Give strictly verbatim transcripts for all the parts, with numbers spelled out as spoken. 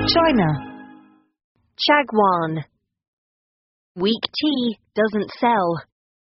China. Chagwan. Weak tea doesn't sell.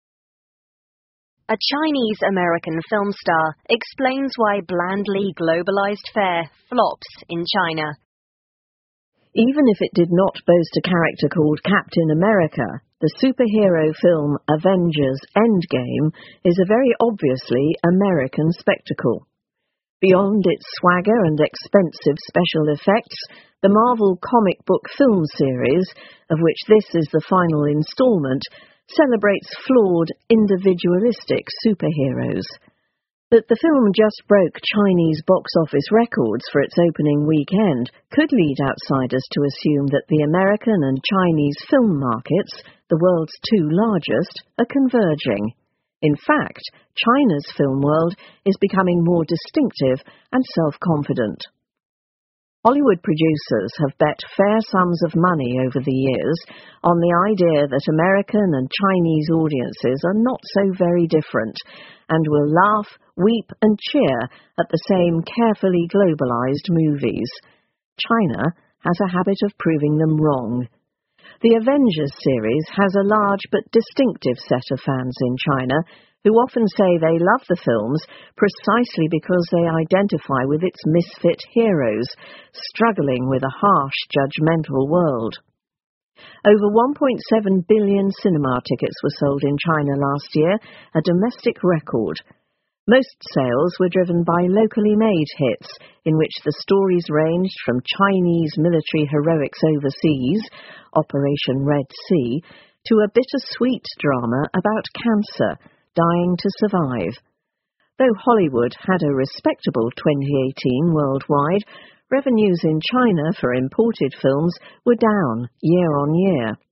A Chinese-American film star explains why blandly globalized fare flops in China. Even if it did not boast a character called Captain America, the superhero film Avengers Endgame is a very obviously American spectacle. Beyond its swagger and expensive special effects, the Marvel comic book film series, of which this is the final installment, celebrates flawed, individualistic superheroes. That the film just broke Chinese box office records for its opening weekend could lead outsiders to assume that the American and Chinese film markets, the world's two largest, are converging. In fact, China's film world is becoming more distinctive and self-confident. Hollywood producers have bet fair sums of money over the years on the idea that American and Chinese audiences are not so very different and will laugh, weep and cheer at the same carefully globalized movies. China has a habit of proving them wrong. The Avengers series has a large but distinctive set of fans in China who often say they love the films precisely because they identify with its misfit heroes, struggling with a harsh, judgmental world. Over one point seven billion cinema tickets were sold in China last year, a domestic record. Most sales were driven by locally made hits, in which the stories ranged from Chinese military heroics overseas, Operation Red Sea, to a bittersweet drama about cancer, dying to survive. Though Hollywood had a respectable twenty eighteen worldwide, revenues in China for imported films were down year on year.